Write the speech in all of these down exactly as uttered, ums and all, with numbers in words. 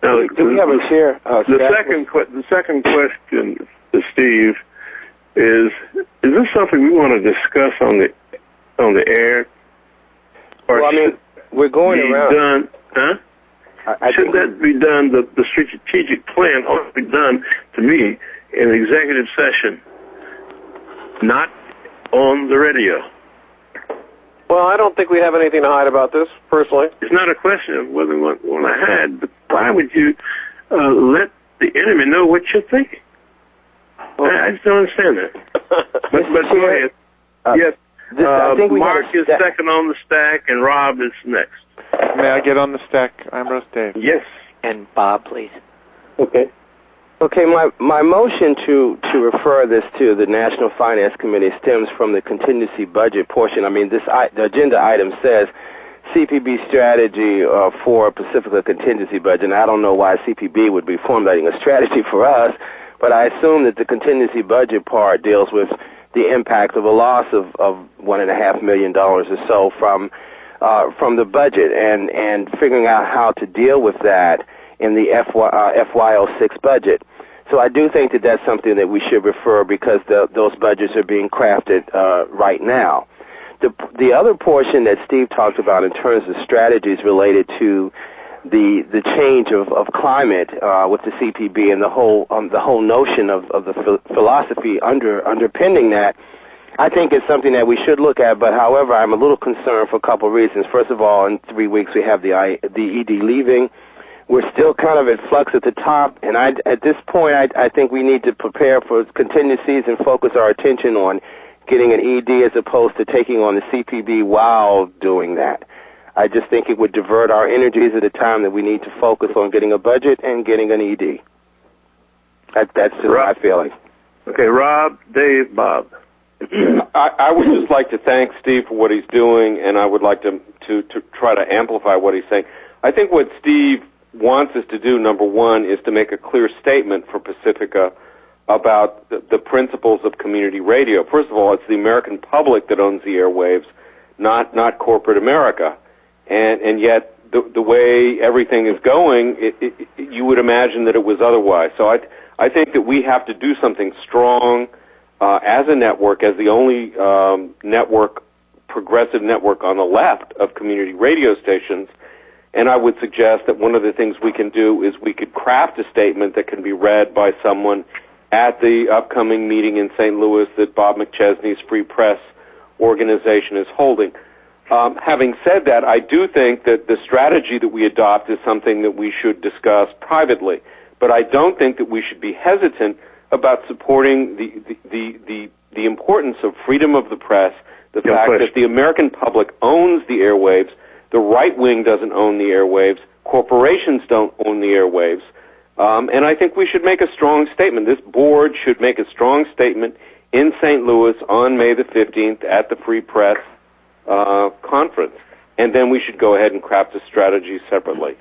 Now, do we have a chair? Uh, the second, que- the second question to Steve is: is this something we want to discuss on the on the air? Or well, I mean, we're going be around. Done, huh? I, I Should that be done? The, the strategic plan ought to be done, to me, in an executive session, not on the radio. Well, I don't think we have anything to hide about this, personally. It's not a question of whether one, one I had, but why would you uh, let the enemy know what you're thinking? Well, I, I just don't understand that. but but go ahead. Uh, yes, this, uh, I think we Mark is stack. second on the stack, and Rob is next. May I get on the stack, Ambrose Dave? Yes. And Bob, please. Okay. Okay, my, my motion to, to refer this to the National Finance Committee stems from the contingency budget portion. I mean, this I, the agenda item says C P B strategy uh, for Pacifica contingency budget, and I don't know why C P B would be formulating a strategy for us, but I assume that the contingency budget part deals with the impact of a loss of, of one and a half million dollars or so from uh, from the budget, and, and figuring out how to deal with that in the F Y, uh, F Y oh six budget. So I do think that that's something that we should refer because the, those budgets are being crafted uh, right now. The, the other portion that Steve talked about in terms of strategies related to the the change of, of climate uh, with the C P B and the whole um, the whole notion of, of the ph- philosophy under underpinning that, I think it's something that we should look at. But however, I'm a little concerned for a couple of reasons. First of all, in three weeks we have the I, the E D leaving. We're still kind of at flux at the top, and I, at this point, I, I think we need to prepare for contingencies and focus our attention on getting an E D as opposed to taking on the C P B while doing that. I just think it would divert our energies at a time that we need to focus on getting a budget and getting an E D. That, that's just Rob. my feeling. Okay, Rob, Dave, Bob. I, I would just like to thank Steve for what he's doing, and I would like to, to, to try to amplify what he's saying. I think what Steve wants us to do, number one, is to make a clear statement for Pacifica about the, the principles of community radio. First of all, it's the American public that owns the airwaves, not not corporate America. And and yet, the the way everything is going, it, it, it, you would imagine that it was otherwise. So I I think that we have to do something strong uh, as a network, as the only um, network, progressive network on the left of community radio stations. And I would suggest that one of the things we can do is we could craft a statement that can be read by someone at the upcoming meeting in Saint Louis that Bob McChesney's Free Press organization is holding. Um, having said that, I do think that the strategy that we adopt is something that we should discuss privately. But I don't think that we should be hesitant about supporting the, the, the, the, the importance of freedom of the press, the No fact question. that the American public owns the airwaves. The right wing doesn't own the airwaves. Corporations don't own the airwaves. Um, and I think we should make a strong statement. This board should make a strong statement in Saint Louis on May the fifteenth at the Free Press uh, conference. And then we should go ahead and craft a strategy separately.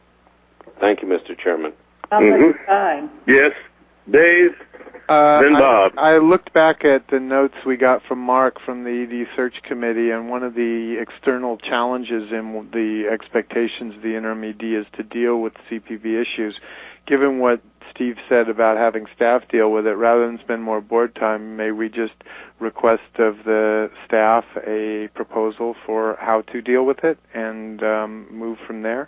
Thank you, Mister Chairman. How Mhm. much time? Yes, Dave, Uh, then Bob. I, I looked back at the notes we got from Mark from the E D Search Committee, and one of the external challenges in the expectations of the interim E D is to deal with C P B issues. Given what Steve said about having staff deal with it, rather than spend more board time, may we just request of the staff a proposal for how to deal with it and um, move from there?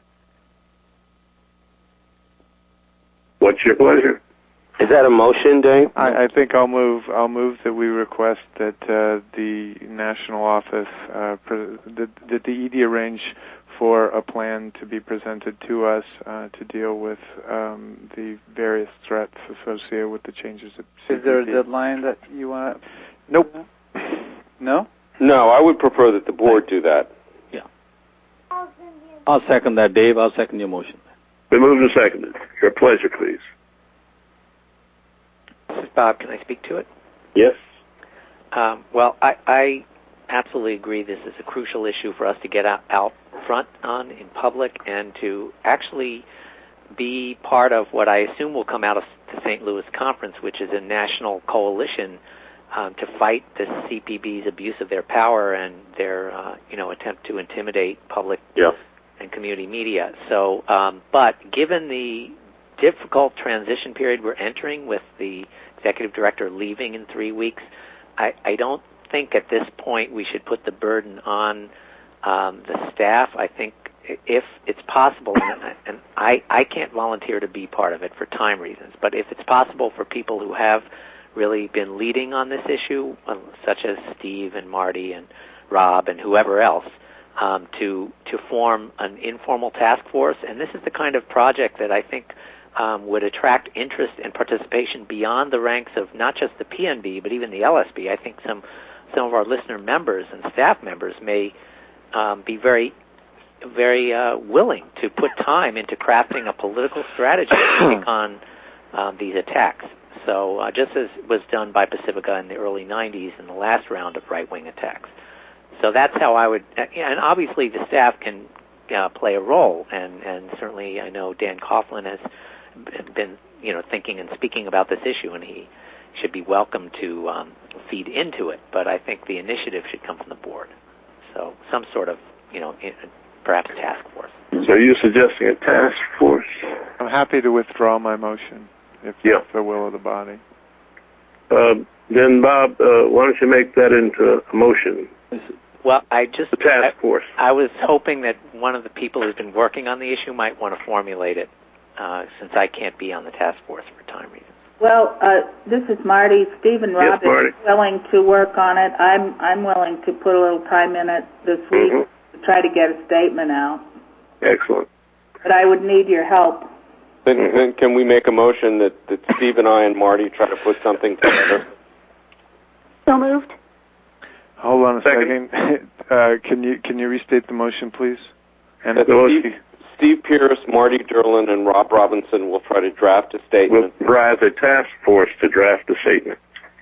What's your pleasure? Is that a motion, Dave? I, I think I'll move. I'll move that we request that uh, the national office uh, pre- that, that the E D arrange for a plan to be presented to us uh, to deal with um, the various threats associated with the changes. At C P B. Is there a deadline that you want? Nope. No. No, I would prefer that the board do that. Yeah. I'll second that, Dave. I'll second your motion. Been moved and seconded. Your pleasure, please. This is Bob. Can I speak to it? Yes. Um, well, I, I absolutely agree this is a crucial issue for us to get out, out front on in public and to actually be part of what I assume will come out of the Saint Louis conference, which is a national coalition um, to fight the C P B's abuse of their power and their uh, you know attempt to intimidate public Yeah. and community media. So, um, but given the difficult transition period we're entering with the executive director leaving in three weeks, I, I don't think at this point we should put the burden on um, the staff. I think if it's possible, and, and I, I can't volunteer to be part of it for time reasons, but if it's possible for people who have really been leading on this issue, um, such as Steve and Marty and Rob and whoever else, um, to to form an informal task force. And this is the kind of project that I think um, would attract interest and participation beyond the ranks of not just the P N B, but even the L S B. I think some some of our listener members and staff members may um, be very very uh, willing to put time into crafting a political strategy to take on um, these attacks. So uh, just as was done by Pacifica in the early nineties in the last round of right-wing attacks. So that's how I would, and obviously the staff can uh, play a role, and, and certainly I know Dan Coughlin has been, you know, thinking and speaking about this issue, and he should be welcome to um, feed into it. But I think the initiative should come from the board. So some sort of, you know, perhaps task force. So you're suggesting a task force? I'm happy to withdraw my motion if yeah. that's the will of the body. Uh, then, Bob, uh, why don't you make that into a motion? Well, I just the task I, force. I was hoping that one of the people who's been working on the issue might want to formulate it, uh, since I can't be on the task force for time reasons. Well, uh, this is Marty. Steve and Rob yes, Marty. is willing to work on it. I'm I'm willing to put a little time in it this week mm-hmm. to try to get a statement out. Excellent. But I would need your help. Then, then can we make a motion that, that Steve and I and Marty try to put something together? So moved. Hold on a second. second. uh, can you can you restate the motion, please? And Steve, Steve Pierce, Marty Derlin, and Rob Robinson will try to draft a statement. We'll drive the task force to draft a statement.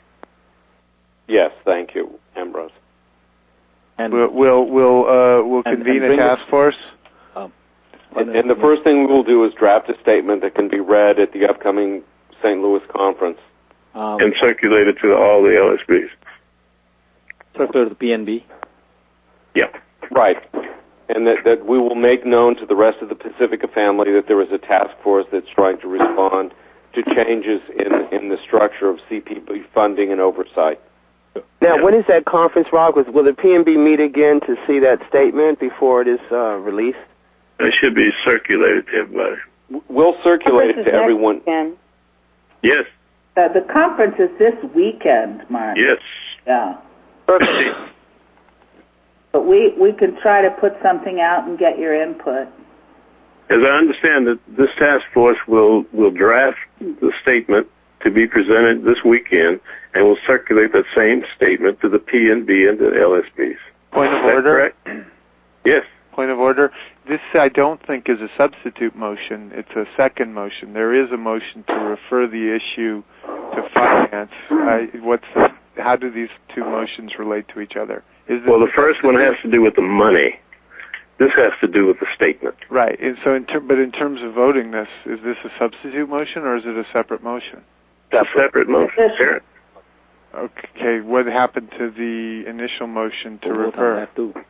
Yes, thank you, Ambrose. And we'll we'll we'll, uh, we'll and, convene and a task force. Um, and, and the first thing we will do is draft a statement that can be read at the upcoming Saint Louis conference. Um, and circulate it to all the L S Bs. Circulate to the P N B? Yeah. Right. And that, that we will make known to the rest of the Pacifica family that there is a task force that's trying to respond to changes in, in the structure of C P B funding and oversight. Now, yeah. when is that conference, Rob? Will the P N B meet again to see that statement before it is uh, released? It should be circulated to everybody. We'll circulate it to everyone. Weekend. Yes. Uh, the conference is this weekend, Mark. Yes. Yeah. But we, we can try to put something out and get your input. As I understand it, this task force will, will draft the statement to be presented this weekend, and will circulate that same statement to the P N B and the L S Bs. Point of Is that order? correct? Yes. Point of order. This, I don't think, is a substitute motion. It's a second motion. There is a motion to refer the issue to finance. I, what's the, how do these two motions relate to each other? Is Well, the first one has to do with the money. This has to do with the statement. Right. And so, in ter- but in terms of voting this, is this a substitute motion or is it a separate motion? A separate motion. Sure. Okay. What happened to the initial motion to we'll refer?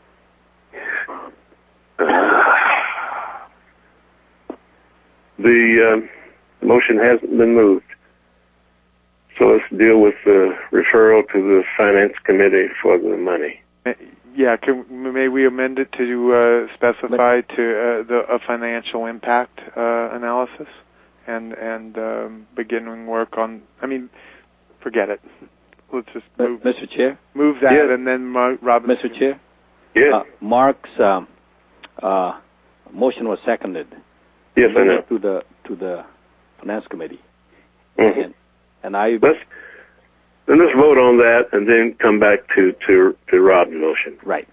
The uh, motion hasn't been moved. So let's deal with the referral to the Finance Committee for the money. Yeah, can, may we amend it to uh, specify to uh, the, a financial impact uh, analysis and and um, beginning work on, I mean, forget it. Let's just move. Mister Chair? Move that yes. and then uh, Robinson. Mister Chair? Yes. Uh, Mark's um, uh, motion was seconded. Yes, I know. To the, to the Finance Committee. Mm-hmm. And, and I... Let's, then let's vote on that and then come back to, to, to Rob's motion. Right.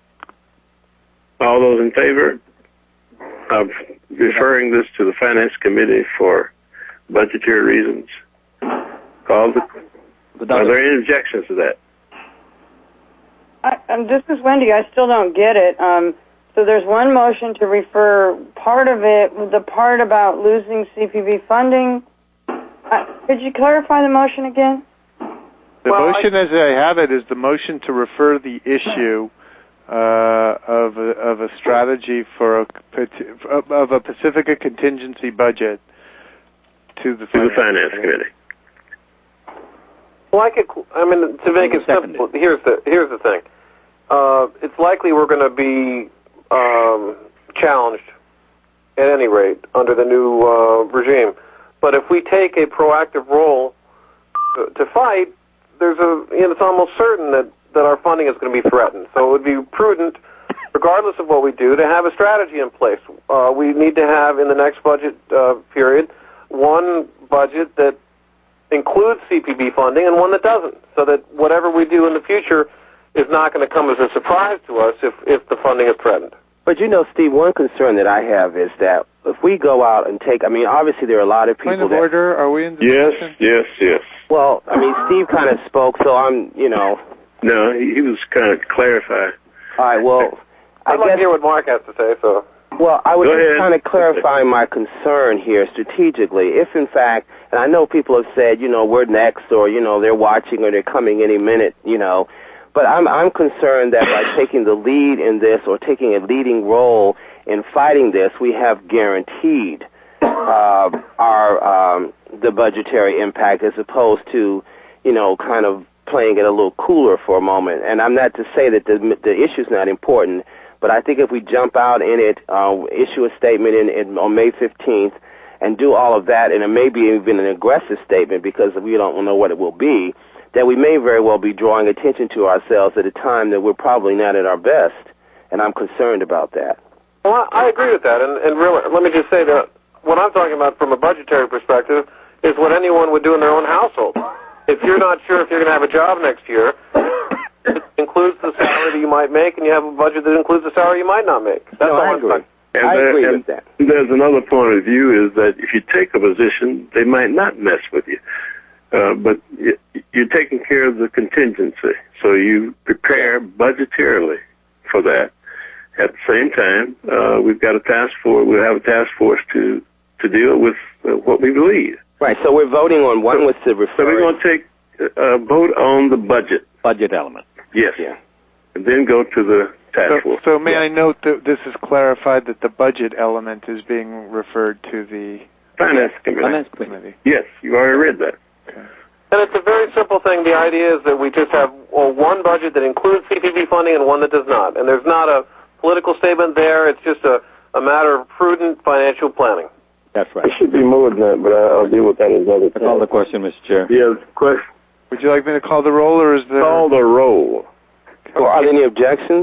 All those in favor of referring this to the Finance Committee for budgetary reasons? Call the, are there any objections to that? I, um, this is Wendy. I still don't get it. Um, so there's one motion to refer part of it, the part about losing C P B funding. Uh, could you clarify the motion again? The well, motion I, as I have it is the motion to refer the issue uh, of a, of a strategy for a of a Pacifica contingency budget to the to finance, the finance committee. Well, I could. I mean, to make it simple, here's the here's the thing. Uh, it's likely we're going to be um, challenged at any rate under the new uh, regime. But if we take a proactive role to, to fight, there's a you know, it's almost certain that, that our funding is going to be threatened. So it would be prudent, regardless of what we do, to have a strategy in place. Uh, we need to have in the next budget uh, period one budget that includes C P B funding and one that doesn't, so that whatever we do in the future is not going to come as a surprise to us if, if the funding is threatened. But, you know, Steve, one concern that I have is that if we go out and take, I mean, obviously there are a lot of people Point of that... order, are we in discussion? Yes, yes, yes. Well, I mean, Steve kind of spoke, so I'm, you know... No, he, he was kind of clarifying. All right, well... I I'd like guess, to hear what Mark has to say, so... Well, I was Go just ahead. kind of clarifying my concern here strategically. If, in fact, and I know people have said, you know, we're next, or, you know, they're watching, or they're coming any minute, you know... But I'm I'm concerned that by taking the lead in this or taking a leading role in fighting this, we have guaranteed uh, our um, the budgetary impact as opposed to, you know, kind of playing it a little cooler for a moment. And I'm not to say that the the issue's not important, but I think if we jump out in it, uh, issue a statement in, in on May fifteenth, and do all of that, and it may be even an aggressive statement because we don't know what it will be, that we may very well be drawing attention to ourselves at a time that we're probably not at our best, and I'm concerned about that. Well, I agree with that, and, and really, let me just say that what I'm talking about from a budgetary perspective is what anyone would do in their own household. If you're not sure if you're going to have a job next year, it includes the salary that you might make, and you have a budget that includes the salary you might not make. That's no, all I I'm agree. saying. And I there, agree and with that. There's another point of view is that if you take a position, they might not mess with you. Uh, but you, you're taking care of the contingency, so you prepare budgetarily for that. At the same time, uh, we've got a task force. We'll have a task force to to deal with uh, what we believe. Right. So we're voting on one was to refer. So we're going to take a vote on the budget. Budget element. Yes. Yeah. And then go to the task So, force. so may yeah. I note that this is clarified that the budget element is being referred to the Finance committee. Finance committee. Yes, you already read that. Okay. And it's a very simple thing. The idea is that we just have well, one budget that includes C P P funding and one that does not. And there's not a political statement there. It's just a, a matter of prudent financial planning. That's right. It should be more than that, but I'll deal with that another That's all the question, Mister Chair. Yes, question. Would you like me to call the roll, or is there... Call the roll. Well, are there any objections?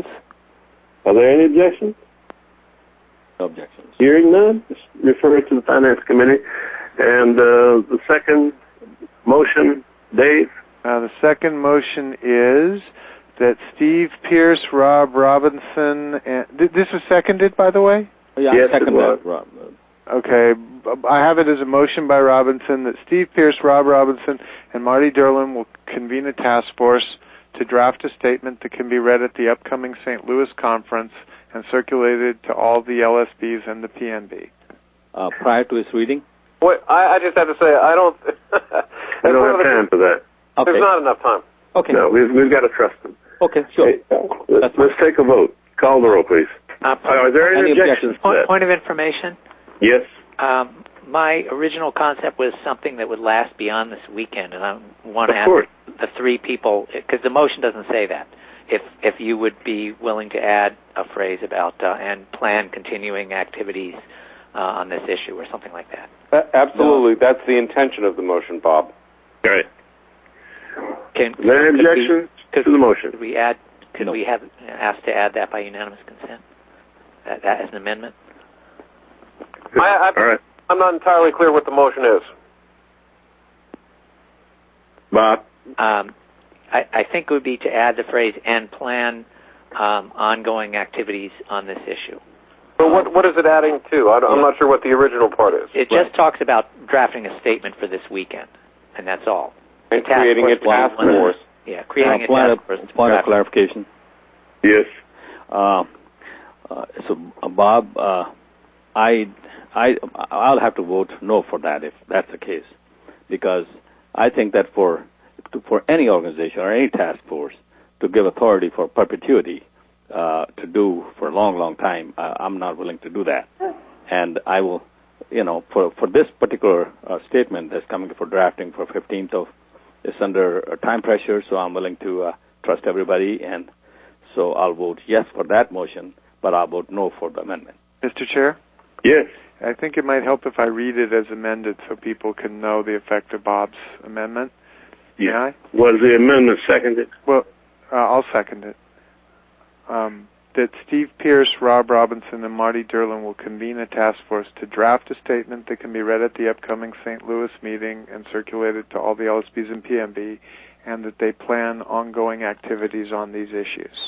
Are there any objections? No objections. Hearing none, just refer it to the Finance Committee. And uh, the second motion, Dave? Uh, the second motion is that Steve Pierce, Rob Robinson, and th- this was seconded, by the way? Yeah, Yes, second it was. that, Rob. Okay, I have it as a motion by Robinson that Steve Pierce, Rob Robinson, and Marty Derlin will convene a task force to draft a statement that can be read at the upcoming Saint Louis conference and circulated to all the L S Bs and the P N B. Uh, prior to its reading? Wait, I, I just have to say, I don't... We don't have time for that. Okay. There's not enough time. Okay. No, we've, we've got to trust them. Okay, sure. Hey, uh, let's, let's take a vote. Call the roll, please. Uh, Are there any, any objections to point, that? point of information. Yes. Um, my original concept was something that would last beyond this weekend, and I want to Of ask course. the three people, because the motion doesn't say that, if if you would be willing to add a phrase about uh, and plan continuing activities uh, on this issue or something like that. Uh, absolutely. No. That's the intention of the motion, Bob. All right. Can, Is there any objections we, to the motion? Could we add? Could No. we have asked to add that by unanimous consent? That, that as an amendment? I, I, All right. I'm not entirely clear what the motion is. Bob? Um, I, I think it would be to add the phrase and plan um, ongoing activities on this issue. But what what is it adding to? I, I'm not sure what the original part is. It just talks about drafting a statement for this weekend, and that's all. And The task creating a force task will- force. Yeah, creating Uh, a point task of, force. to point of draft- clarification. Yes. Uh, uh, so, uh, Bob, uh, I, I, I'll have to vote no for that if that's the case, because I think that for for any organization or any task force to give authority for perpetuity uh, to do for a long, long time. Uh, I'm not willing to do that. And I will, you know, for, for this particular uh, statement that's coming for drafting for fifteenth of, it's under uh, time pressure, so I'm willing to uh, trust everybody, and so I'll vote yes for that motion, but I'll vote no for the amendment. Mister Chair? Yes. I think it might help if I read it as amended so people can know the effect of Bob's amendment. Yeah. May I? Was the amendment seconded? Well, uh, I'll second it. Um, that Steve Pierce, Rob Robinson, and Marty Derlin will convene a task force to draft a statement that can be read at the upcoming Saint Louis meeting and circulated to all the L S Bs and P M B, and that they plan ongoing activities on these issues.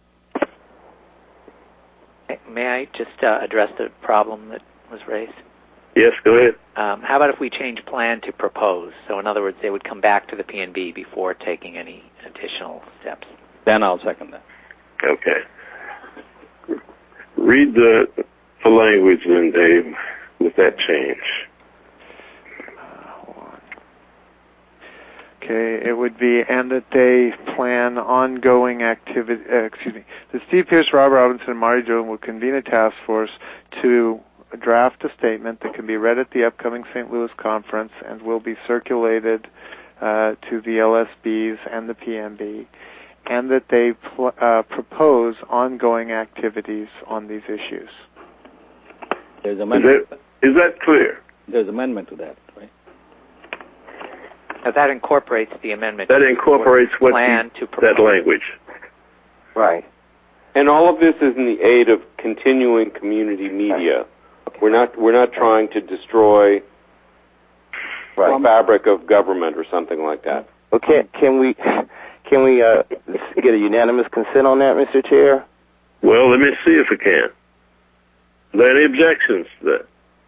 May I just uh, address the problem that was raised? Yes, go ahead. Um, how about if we change plan to propose? So in other words, they would come back to the P N B before taking any additional steps. Then I'll second that. Okay. Read the, the language then, Dave, with that change. Uh, hold on. Okay, it would be, and that they plan ongoing activity, uh, excuse me, that Steve Pierce, Rob Robinson, and Marty Derlin will convene a task force to draft a statement that can be read at the upcoming Saint Louis conference and will be circulated uh, to the L S Bs and the P M B, and that they pl- uh, propose ongoing activities on these issues. There's amendment. Is that, is that clear? There's amendment to that, right? Now that incorporates the amendment. That incorporates what plan the, to propose. that language. Right. And all of this is in the aid of continuing community media. We're not we're not trying to destroy right. the fabric of government or something like that. Okay, can we can we uh, get a unanimous consent on that, Mister Chair? Well, let me see if we can. Are there any objections to that?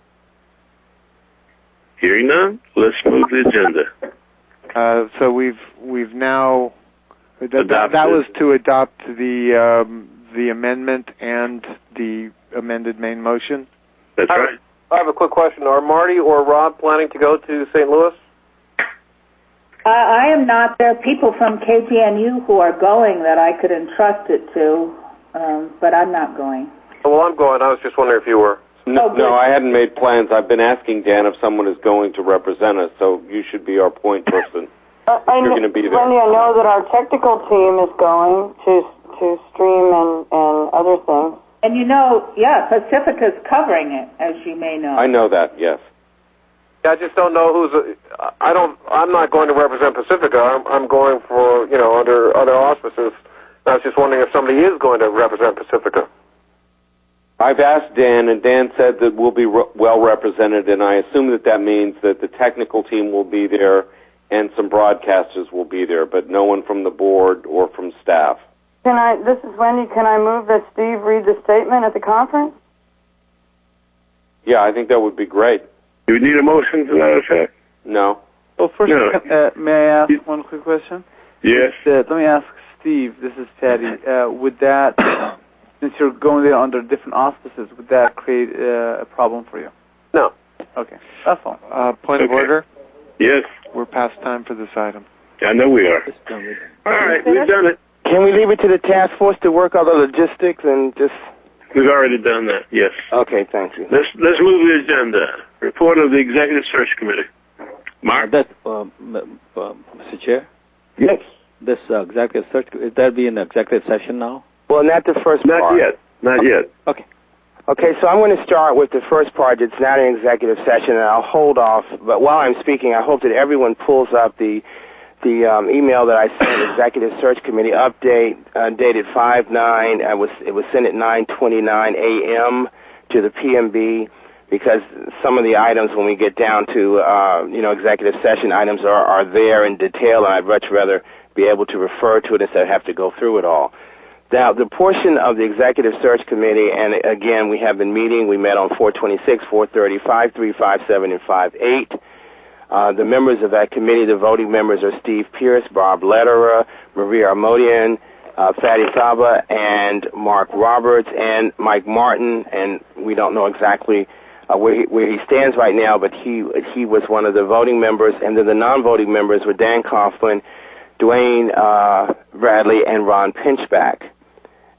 Hearing none, let's move the agenda. Uh, so we've we've now that, that, that was to adopt the um, the amendment and the amended main motion. That's I, right. I have a quick question. Are Marty or Rob planning to go to Saint Louis? Uh, I am not. There are people from K G N U who are going that I could entrust it to, um, but I'm not going. Well, I'm going. I was just wondering if you were. No, oh, no, I hadn't made plans. I've been asking Dan if someone is going to represent us, so you should be our point person. Uh, I You're know, going to be there. Wendy, I know that our technical team is going to to stream and, and other things. And you know, yeah, Pacifica's covering it, as you may know. I know that, yes. Yeah, I just don't know who's. A, I don't. I'm not going to represent Pacifica. I'm, I'm going for you know under other auspices. I was just wondering if somebody is going to represent Pacifica. I've asked Dan, and Dan said that we'll be re- well represented, and I assume that that means that the technical team will be there and some broadcasters will be there, but no one from the board or from staff. Can I? This is Wendy. Can I move that Steve read the statement at the conference? Yeah, I think that would be great. Do we need a motion to that effect? No. Well, first, No. uh, may I ask one quick question? Yes. Uh, let me ask Steve. This is Patty. Uh, would that, since you're going there under different auspices, would that create uh, a problem for you? No. Okay, that's all. Uh, point Okay. of order. Yes. We're past time for this item. I know we are. All right, we've done it. Can we leave it to the task force to work out the logistics and just... We've already done that, yes. Okay, thank you. Let's let's move the agenda. Report of the Executive Search Committee. Mark? Uh, that, um, uh, Mister Chair? Yes. This uh, executive search, is that be an executive session now? Well, not the first Not part. yet. Not yet. Okay. Okay, so I'm going to start with the first part. It's not an executive session, and I'll hold off. But while I'm speaking, I hope that everyone pulls up the the um, email that I sent, Executive Search Committee update, uh, dated five nine. I was it was sent at nine twenty-nine a.m. to the P M B, because some of the items, when we get down to uh, you know executive session items, are are there in detail, and I'd much rather be able to refer to it instead of have to go through it all. Now, the portion of the Executive Search Committee, and again, we have been meeting. We met on four twenty-six, four thirty, five three, five seven, and five eight. Uh, the members of that committee, the voting members, are Steve Pierce, Bob Lederer, Maria Armodian, uh, Fatty Saba, and Mark Roberts, and Mike Martin. And we don't know exactly uh, where he, where he stands right now, but he he was one of the voting members. And then the non-voting members were Dan Coughlin, Dwayne uh, Bradley, and Ron Pinchback.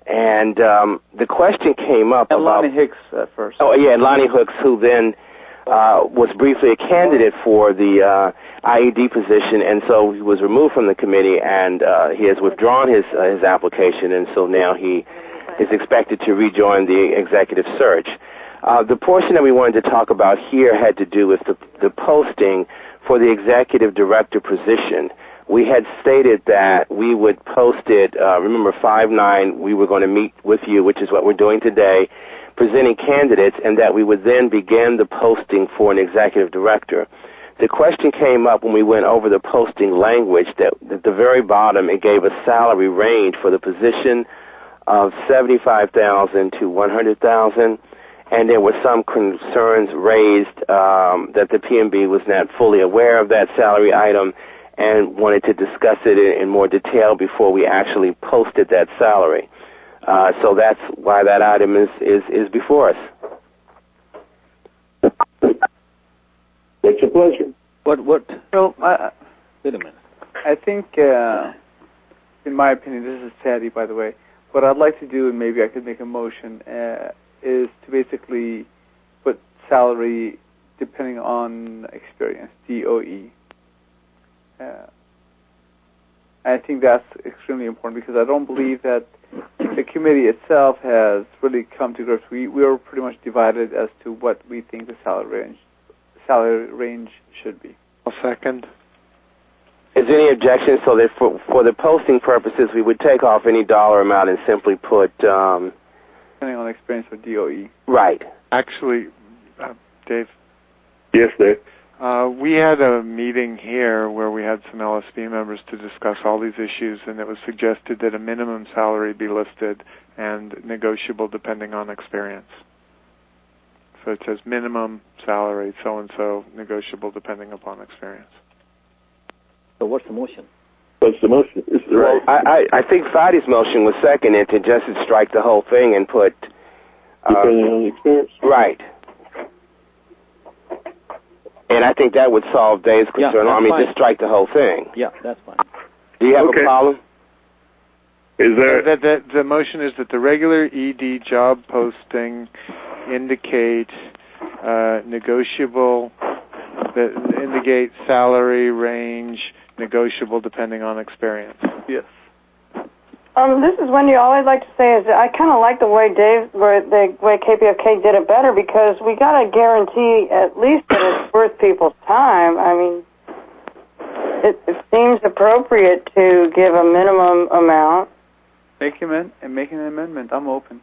And um, the question came up and about... Lonnie Hicks uh, first. Oh, yeah, Lonnie Hicks, who then uh, was briefly a candidate for the uh, I E D position, and so he was removed from the committee, and uh, he has withdrawn his uh, his application, and so now he is expected to rejoin the executive search. Uh, the portion that we wanted to talk about here had to do with the, the posting for the executive director position. We had stated that we would post it, uh, remember five nine, we were going to meet with you, which is what we're doing today, presenting candidates, and that we would then begin the posting for an executive director. The question came up when we went over the posting language that at the very bottom it gave a salary range for the position of seventy-five thousand dollars to one hundred thousand dollars, and there were some concerns raised um, that the P N B was not fully aware of that salary item and wanted to discuss it in, in more detail before we actually posted that salary. Uh, so that's why that item is, is, is before us. It's a pleasure. What, what? Well, I, Wait a minute. I think, uh, in my opinion, this is Sadie, by the way, what I'd like to do, and maybe I could make a motion, uh, is to basically put salary depending on experience, D O E. Uh, I think that's extremely important because I don't believe that the committee itself has really come to grips. We we are pretty much divided as to what we think the salary range salary range should be. A second. Is there any objection so that for, for the posting purposes we would take off any dollar amount and simply put um, depending on experience with D O E? Right. Actually, uh, Dave. Yes, Dave. Uh, we had a meeting here where we had some L S B members to discuss all these issues, and it was suggested that a minimum salary be listed and negotiable depending on experience. So it says minimum salary, so-and-so, negotiable depending upon experience. So what's the motion? What's the motion? Is the Well, right? I, I, I think Fadi's motion was seconded to just strike the whole thing and put... Uh, Depending on the experience? Right. And I think that would solve Dave's Yeah, concern. I that's mean, fine. just strike the whole thing. Yeah, that's fine. Do you have Okay. a problem? Is there... The, the, the motion is that the regular E D job posting indicate uh, negotiable, that indicate salary range negotiable depending on experience. Yes. Um, this is Wendy. All I'd like to say is that I kind of like the way Dave, where the way K P F K did it better because we got to guarantee at least that it's worth people's time. I mean, it, it seems appropriate to give a minimum amount. Make him in and make an amendment. I'm open.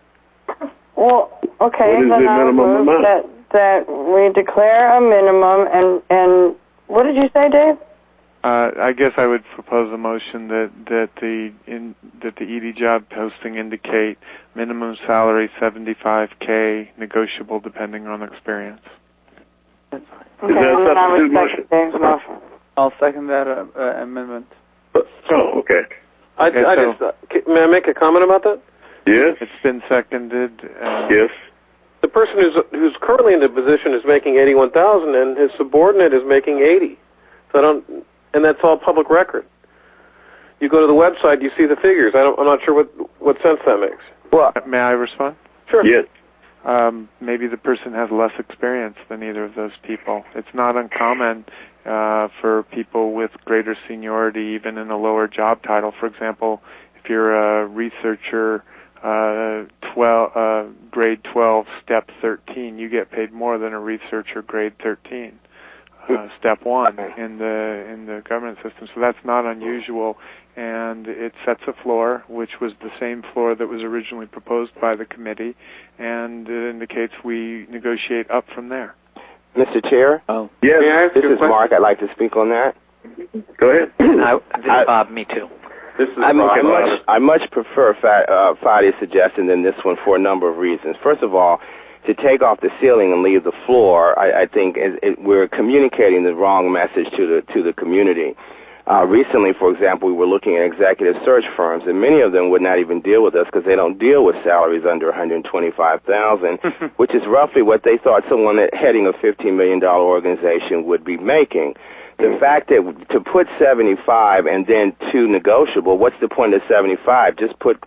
Well, okay, What is then the I minimum move amount? that that we declare a minimum and and what did you say, Dave? Uh, I guess I would propose a motion that that the in, that the E D job posting indicate minimum salary seventy-five K, negotiable depending on experience. Okay, Is that and then I would substitute second Dave's motion. I'll second that uh, uh, amendment. Oh, okay. I, Okay, I so- just, uh, ca- may I make a comment about that? Yes? It's been seconded. Uh, Yes? The person who's who's currently in the position is making eighty-one thousand, and his subordinate is making eighty. So I don't, and that's all public record. You go to the website, you see the figures. I don't, I'm not sure what what sense that makes. Well, May I respond? Sure. Yes. Um, maybe the person has less experience than either of those people. It's not uncommon uh, for people with greater seniority, even in a lower job title. For example, if you're a researcher, uh, twelve, uh, grade twelve, step thirteen, you get paid more than a researcher grade thirteen, uh, step one in the in the government system. So that's not unusual, and it sets a floor, which was the same floor that was originally proposed by the committee, and it indicates we negotiate up from there. Mister Chair? Oh. Yes. May I ask This you a is question? Mark. I'd like to speak on that. Go ahead. I, this is I- Bob, me too. This is I, Bob. I much I much prefer Fa- uh, Fadi's suggestion than this one for a number of reasons. First of all, to take off the ceiling and leave the floor, I, I think it, it, we're communicating the wrong message to the to the community. Uh, recently, for example, we were looking at executive search firms, and many of them would not even deal with us because they don't deal with salaries under one hundred twenty-five thousand dollars, which is roughly what they thought someone that heading a fifteen million dollars organization would be making. The fact that to put seventy-five and then two negotiable, what's the point of seventy-five? Just put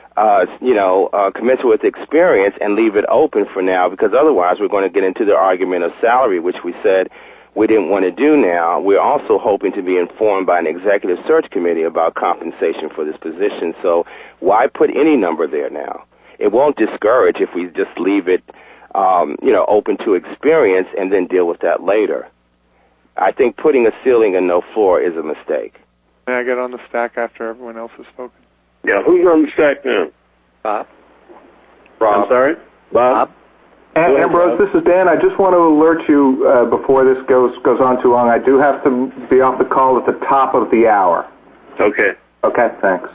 uh, you know, uh, commensurate with experience, and leave it open for now, because otherwise we're going to get into the argument of salary, which we said we didn't want to do now. We're also hoping to be informed by an executive search committee about compensation for this position. So why put any number there now? It won't discourage if we just leave it, um, you know, open to experience and then deal with that later. I think putting a ceiling and no floor is a mistake. May I get on the stack after everyone else has spoken? Yeah, who's on the stack now? Bob? Rob. I'm sorry? Bob? Bob? And, Ambrose, this is Dan. I just want to alert you uh, before this goes goes on too long. I do have to be off the call at the top of the hour. Okay. Okay, thanks.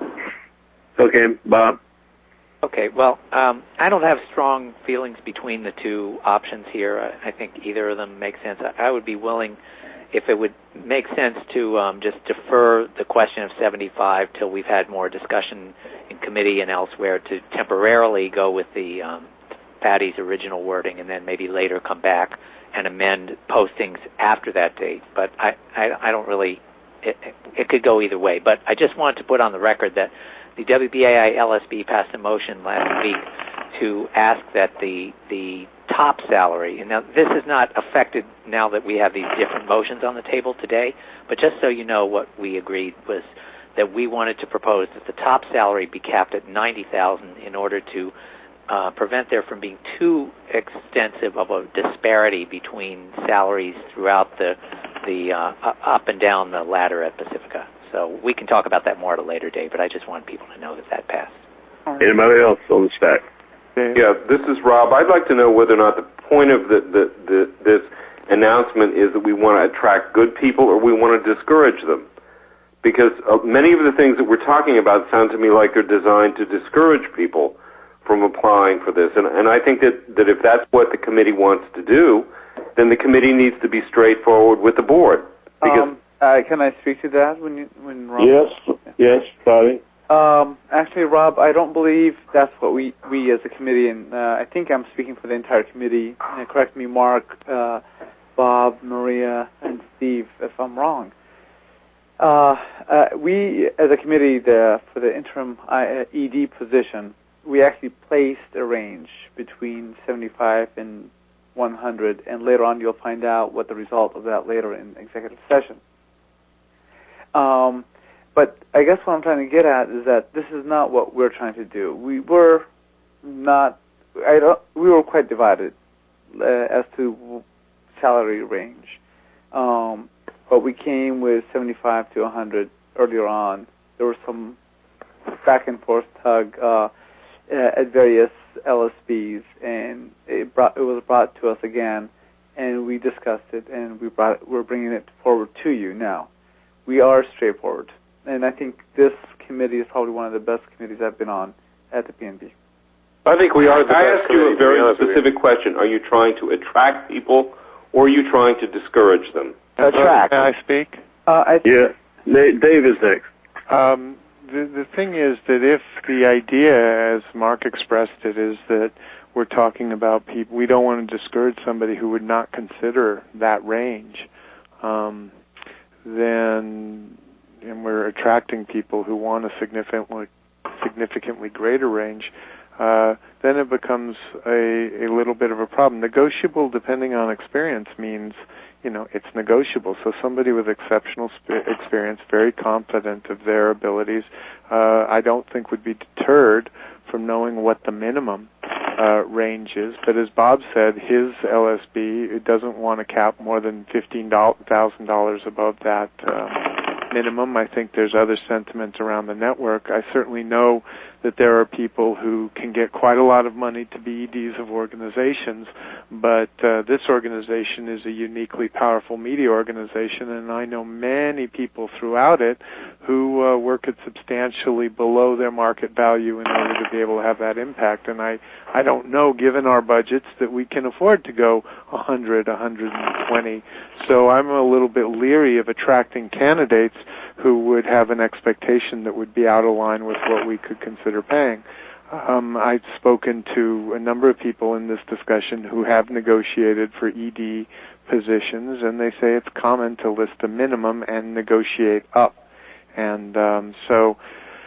Okay, Bob? Okay, well, um, I don't have strong feelings between the two options here. I, I think either of them make sense. I, I would be willing, if it would make sense, to um, just defer the question of seventy-five till we've had more discussion in committee and elsewhere, to temporarily go with the um, Patty's original wording, and then maybe later come back and amend postings after that date. But I, I, I don't really, it, it could go either way. But I just wanted to put on the record that the W B A I L S B passed a motion last week to ask that the the top salary, and now this is not affected now that we have these different motions on the table today, but just so you know, what we agreed was that we wanted to propose that the top salary be capped at ninety thousand dollars in order to uh, prevent there from being too extensive of a disparity between salaries throughout the the uh, up and down the ladder at Pacifica. So we can talk about that more at a later date, but I just want people to know that that passed. Anybody else on the stack? Yeah, this is Rob. I'd like to know whether or not the point of the, the, the, this announcement is that we want to attract good people or we want to discourage them. Because uh, many of the things that we're talking about sound to me like they're designed to discourage people from applying for this. And, and I think that, that if that's what the committee wants to do, then the committee needs to be straightforward with the board. Because um, uh, can I speak to that when you when Rob? Yes, yes, Bobby. Um, actually, Rob, I don't believe that's what we, we as a committee, and uh, I think I'm speaking for the entire committee. Uh, correct me, Mark, uh, Bob, Maria, and Steve, if I'm wrong. Uh, uh, we, as a committee, the, for the interim uh, E D position, we actually placed a range between seventy-five and one hundred, and later on you'll find out what the result of that later in executive session. Um, But I guess what I'm trying to get at is that this is not what we're trying to do. We were not, I don't, we were quite divided uh, as to salary range. Um, but we came with seventy-five to one hundred earlier on. There was some back and forth tug uh, at various L S Bs, and it, brought, it was brought to us again, and we discussed it, and we brought it, we're bringing it forward to you now. We are straightforward. And I think this committee is probably one of the best committees I've been on at the P N B. I think we are. The I best ask you a very committee, specific question. Are you trying to attract people, or are you trying to discourage them? Attract. Can I speak? Uh, I Yeah, Dave is next. Um, the the thing is that if the idea, as Mark expressed it, is that we're talking about people, we don't want to discourage somebody who would not consider that range, um, then, and we're attracting people who want a significantly significantly greater range, uh, then it becomes a, a little bit of a problem. Negotiable, depending on experience, means, you know, it's negotiable. So somebody with exceptional sp- experience, very confident of their abilities, uh, I don't think would be deterred from knowing what the minimum uh, range is. But as Bob said, his L S B, it doesn't want to cap more than fifteen thousand dollars above that uh, minimum. I think there's other sentiment around the network. I certainly know that there are people who can get quite a lot of money to be E Ds of organizations, but uh, this organization is a uniquely powerful media organization, and I know many people throughout it who uh, work at substantially below their market value in order to be able to have that impact. And I, I don't know, given our budgets, that we can afford to go one hundred, one hundred twenty. So I'm a little bit leery of attracting candidates who would have an expectation that would be out of line with what we could consider paying. Um, I've spoken to a number of people in this discussion who have negotiated for E D positions, and they say it's common to list a minimum and negotiate up. And um, so,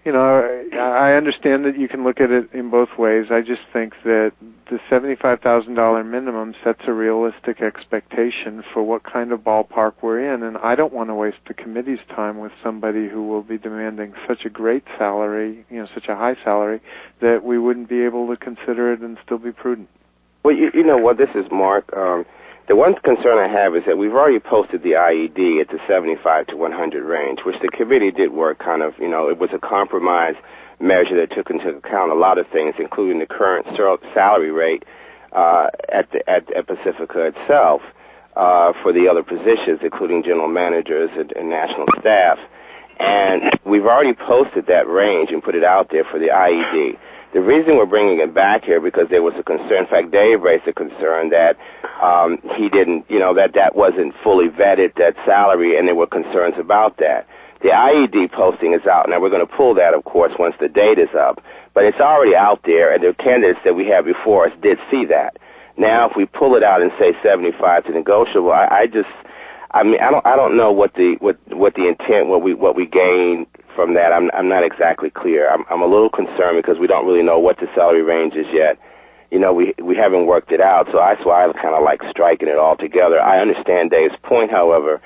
you know, I understand that you can look at it in both ways. I just think that the seventy-five thousand dollars minimum sets a realistic expectation for what kind of ballpark we're in, and I don't want to waste the committee's time with somebody who will be demanding such a great salary, you know, such a high salary, that we wouldn't be able to consider it and still be prudent. Well, you, you know what, this is Mark. Um, the one concern I have is that we've already posted the I E D at the seventy-five to one hundred range, which the committee did work kind of, you know, it was a compromise measure that took into account a lot of things, including the current salary rate uh, at, the, at, at Pacifica itself uh, for the other positions, including general managers and, and national staff. And we've already posted that range and put it out there for the I E D. The reason we're bringing it back here because there was a concern. In fact, Dave raised a concern that um, he didn't, you know, that that wasn't fully vetted, that salary, and there were concerns about that. The I E D posting is out. Now, we're going to pull that, of course, once the date is up. But it's already out there, and the candidates that we had before us did see that. Now, if we pull it out and say seventy-five to negotiable, I, I just, I mean, I don't, I don't know what the what what the intent, what we what we gain from that. I'm I'm not exactly clear. I'm I'm a little concerned because we don't really know what the salary range is yet. You know, we we haven't worked it out, so that's why I kind of like striking it all together. I understand Dave's point, however,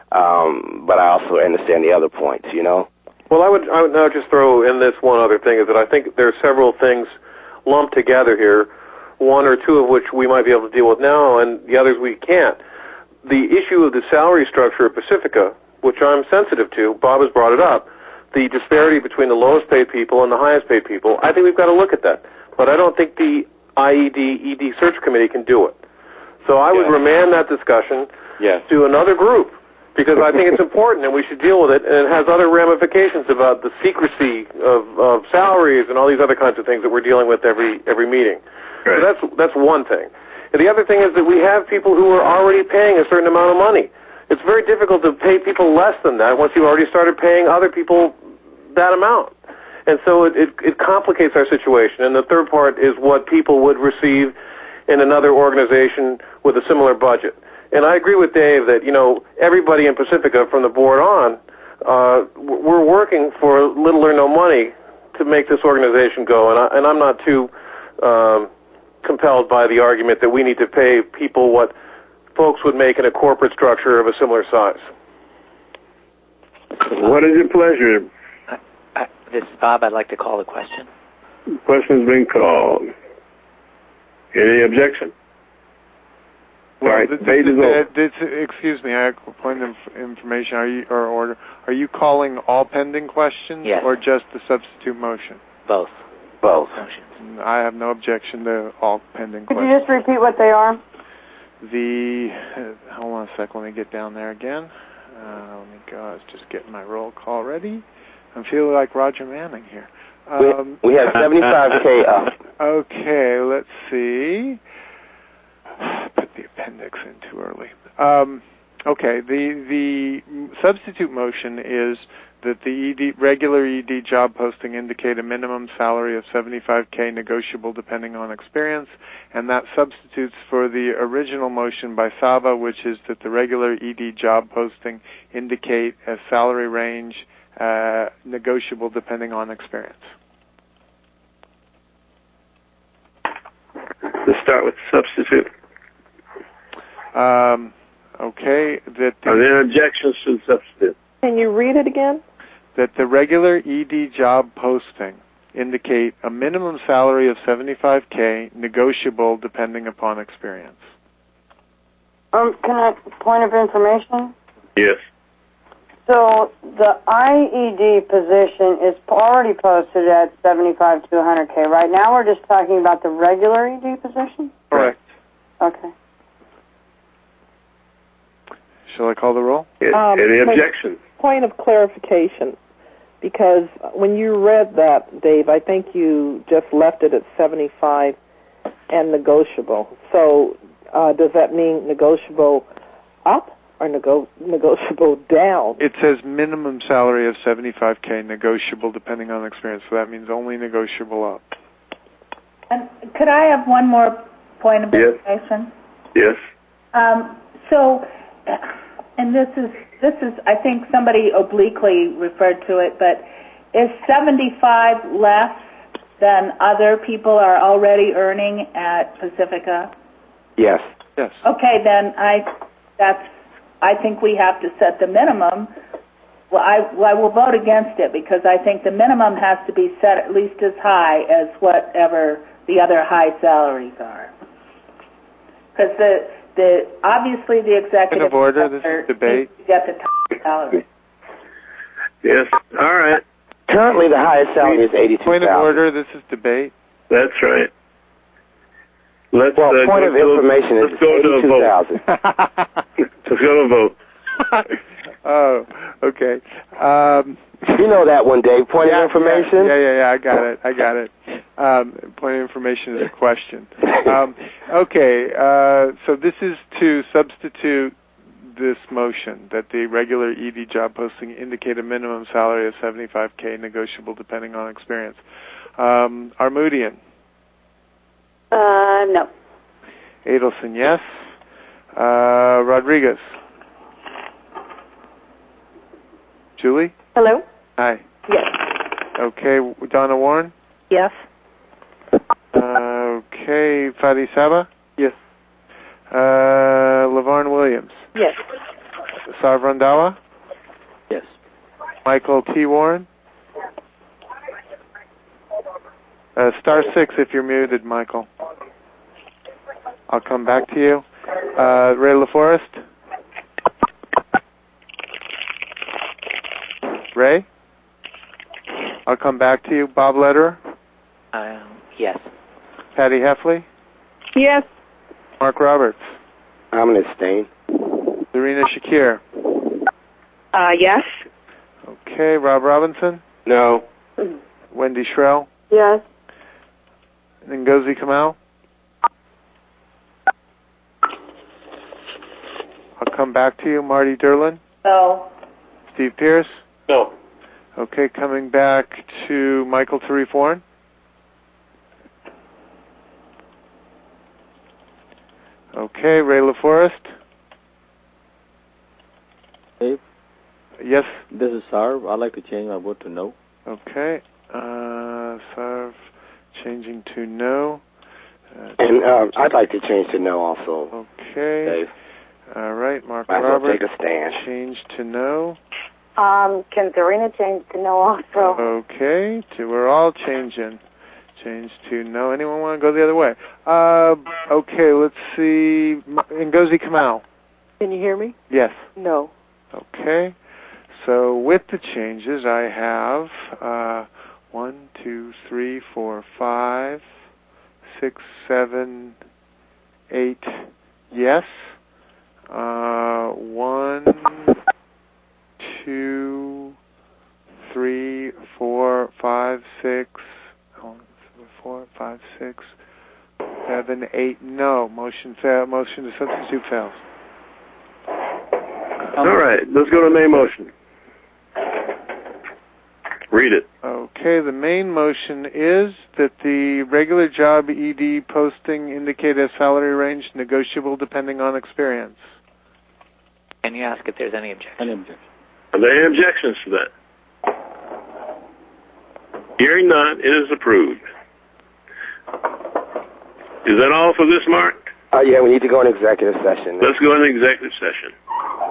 um, but I also understand the other points. You know. Well, I would I would now just throw in this one other thing is that I think there are several things lumped together here, one or two of which we might be able to deal with now, and the others we can't. The issue of the salary structure at Pacifica, which I'm sensitive to, Bob has brought it up, the disparity between the lowest paid people and the highest paid people, I think we've got to look at that. But I don't think the I E D E D search committee can do it. So I would yes. remand that discussion yes. to another group, because I think it's important and we should deal with it, and it has other ramifications about the secrecy of, of salaries and all these other kinds of things that we're dealing with every every meeting. Right. So that's that's one thing. And the other thing is that we have people who are already paying a certain amount of money. It's very difficult to pay people less than that once you've already started paying other people that amount. And so it, it, it complicates our situation. And the third part is what people would receive in another organization with a similar budget. And I agree with Dave that, you know, everybody in Pacifica from the board on, uh, we're working for little or no money to make this organization go. And, I, and I'm not too um, compelled by the argument that we need to pay people what folks would make in a corporate structure of a similar size. What is your pleasure? I, I, this is Bob. I'd like to call the question. The question's been called. Any objection? Well, All right, this, debate this, is over. This, excuse me, I have a point of information. Are you or order? Are you calling all pending questions, yes. or just the substitute motion? Both. Both. Motions. I have no objection to all pending Could questions. you just repeat what they are? The uh, hold on a sec. Let me get down there again. Uh, let me go. I was just getting my roll call ready. I'm feeling like Roger Manning here. Um, we, we have seventy-five K up. Okay, let's see. Put the appendix in too early. Um, okay, the the substitute motion is that the E D, regular E D job posting indicate a minimum salary of seventy-five K negotiable depending on experience, and that substitutes for the original motion by Saba, which is that the regular E D job posting indicate a salary range uh, negotiable depending on experience. Let's start with substitute. Um, okay. That the, Are there objections to the substitute? Can you read it again? That the regular E D job posting indicate a minimum salary of seventy-five K, negotiable depending upon experience. Um, can I, point of information? Yes. So the I E D position is already posted at seventy-five to one hundred K. Right now we're just talking about the regular E D position? Correct. Okay. Shall I call the roll? Um, Any objections? Point of clarification, because when you read that, Dave, I think you just left it at seventy-five and negotiable. So uh, does that mean negotiable up or nego- negotiable down? It says minimum salary of seventy-five K, negotiable depending on experience. So that means only negotiable up. And could I have one more point of yes. information? Yes. Um, so, and this is this is I think somebody obliquely referred to it, but is seventy-five less than other people are already earning at Pacifica? Yes. Yes. Okay, then I that's I think we have to set the minimum. Well, I, well, I will vote against it because I think the minimum has to be set at least as high as whatever the other high salaries are. Because the the obviously the executive Point of order. This is debate. needs to get the top salary. Yes. All right. Currently, the highest salary is eighty-two thousand. Point of order. This is debate. That's right. Let's, well, uh, point of go, information let's is go to a eighty-two thousand. Let's go to a vote. Oh, okay. Um, you know that one, Dave. Point yeah, of information? Yeah, yeah, yeah, I got it. I got it. Um, point of information is a question. Um, okay, uh, so this is to substitute this motion that the regular E D job posting indicate a minimum salary of seventy-five K, negotiable depending on experience. Um, Armoudian? Uh, no. Adelson, yes. Uh, Rodriguez? Julie? Hello? Hi. Yes. Okay, Donna Warren? Yes. Uh, okay, Fadi Saba? Yes. Uh, LaVarn Williams? Yes. Sav Randhawa? Yes. Michael T. Warren? Uh, star six if you're muted, Michael. I'll come back to you. Uh, Ray LaForest? Ray? I'll come back to you. Bob Lederer? Uh, yes. Patty Heffley? Yes. Mark Roberts? I'm an abstain. Serena Shakir? Uh, yes. Okay, Rob Robinson? No. Wendy Shrell? Yes. Ngozi Kamau? I'll come back to you. Marty Derlin? No. Steve Pierce? No. Okay, coming back to Michael Tarif Warren? Okay, Ray LaForest? Dave? Yes? This is Sarv. I'd like to change my vote to no. Okay. Uh, Sarv changing to no. Uh, And uh, I'd like to change to no also. Okay. Dave. All right, Mark Might as well Roberts. take a stand. Change to no. Um, can Serena change to no also? Okay, to, we're all changing. Change to no. Anyone want to go the other way? Uh, okay, let's see. Ngozi Kamau. Can you hear me? Yes. No. Okay. So with the changes, I have uh, one, two, three, four, five, six, seven, eight. Yes. Uh, one, two, three, four, five, six, four, five, six, seven, eight. No, motion fail. Motion to substitute fails. All right, let's go to the main motion. Read it. Okay, the main motion is that the regular job E D posting indicate a salary range negotiable depending on experience. Can you ask if there's any objection? Any objection? Are there any objections to that? Hearing none, it is approved. Is that all for this, Mark? Uh, yeah, we need to go in executive session. Let's go into executive session.